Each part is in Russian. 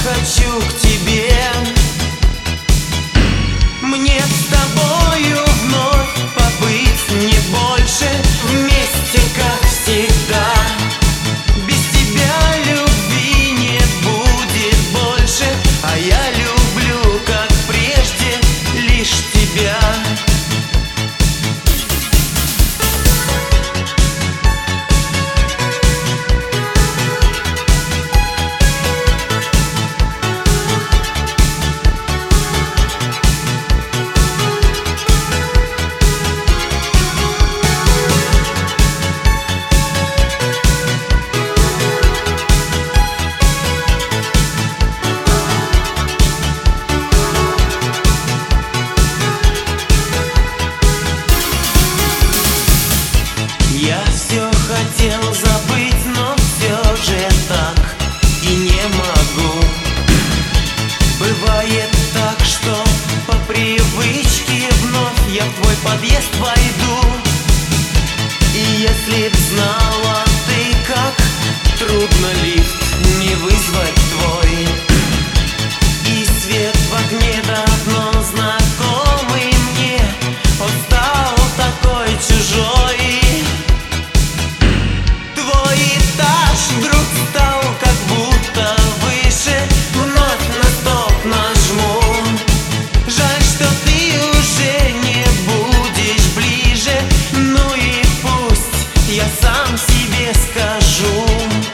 хочу к тебе. Мне с тобою вновь побыть, не больше, вместе, как всегда. Без тебя любви не будет больше, а я люблю, как прежде, лишь тебя. Я все хотел забыть, но все же так и не могу. Бывает так, что по привычке вновь я в твой подъезд войду. И если б знала ты, как трудно лифт не вызвать твой, и свет в окне давно знакомый мне, он стал такой чужой. Твой этаж вдруг стал как будто выше, вновь на стоп нажму. Жаль, что ты уже не будешь ближе, ну и пусть, я сам себе скажу.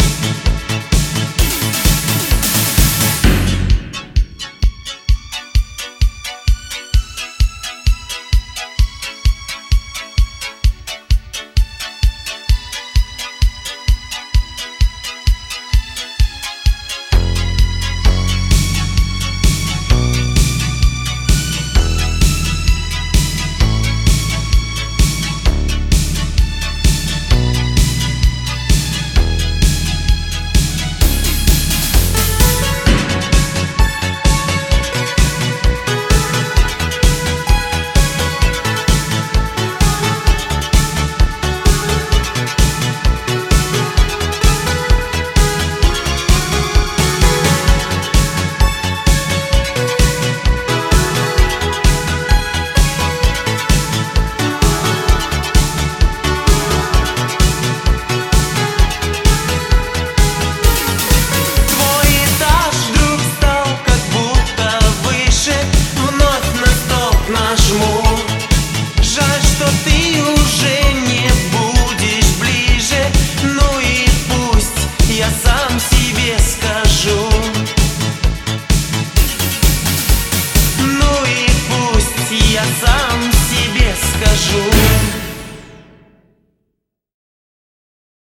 Жаль, что ты уже не будешь ближе, ну и пусть, я сам